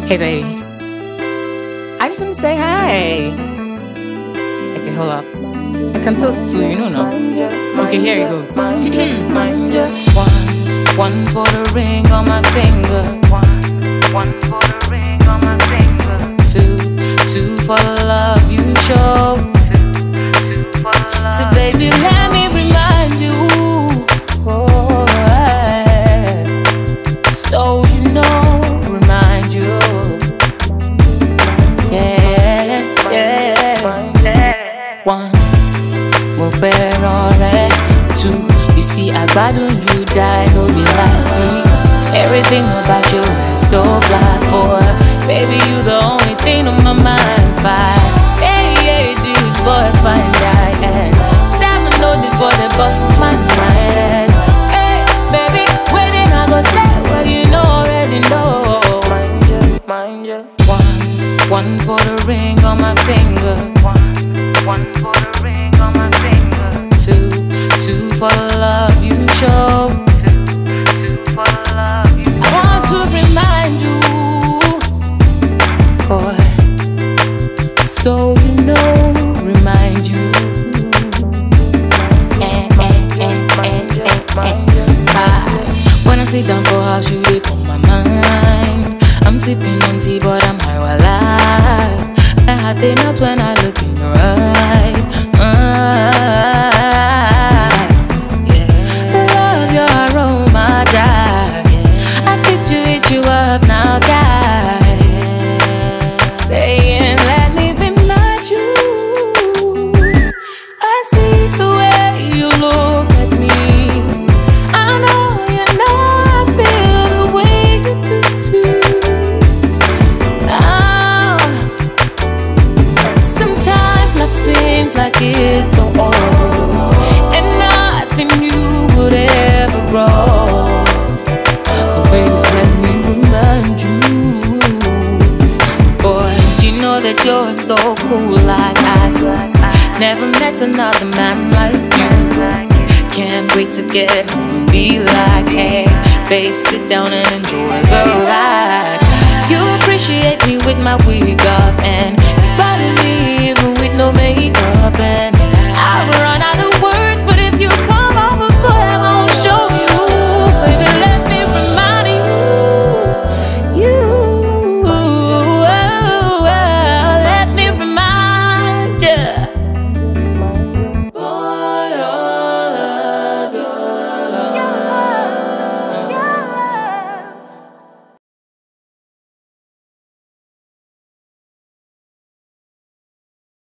Hey, baby. I just want to say hi. Okay, hold up. I can toast too, you know now. Okay, here it goes. One for the ring on my finger. One for the ring on my finger. Two for the love you show. Two for the love. So baby, let me remind you. Oh, so you know, remind you. One, mo fẹ́ràn two, you see I gbádùn you die, no be like everything about you is so black. Four, baby you the only thing on my mind. Five, hey, this boy fine guy. And seven, know this boy that busts my mind. Hey, baby, waiting I go say what you know already know. Mind ya. One for the ring on my finger. One for the ring on my finger. Two for the love you show. Two for the love you show. I want to remind you, boy, so you know, remind you. When I sit down for house, you live on my mind. I'm sipping on tea, but I'm high while alive. My heart they melt when I look in your eyes. Love your aroma, die. I fit to eat you up now, guy. Saying, let me remind you. I see the way you look at me. I know I feel the way you do too. Seems like it's so old, and nothing new would ever grow. So baby, let me remind you, boy, you know that you're so cool like ice. Never met another man like you. Can't wait to get home and be like, hey, babe, sit down and enjoy the ride. You appreciate me with my wig off, and you bother me even with no makeup. And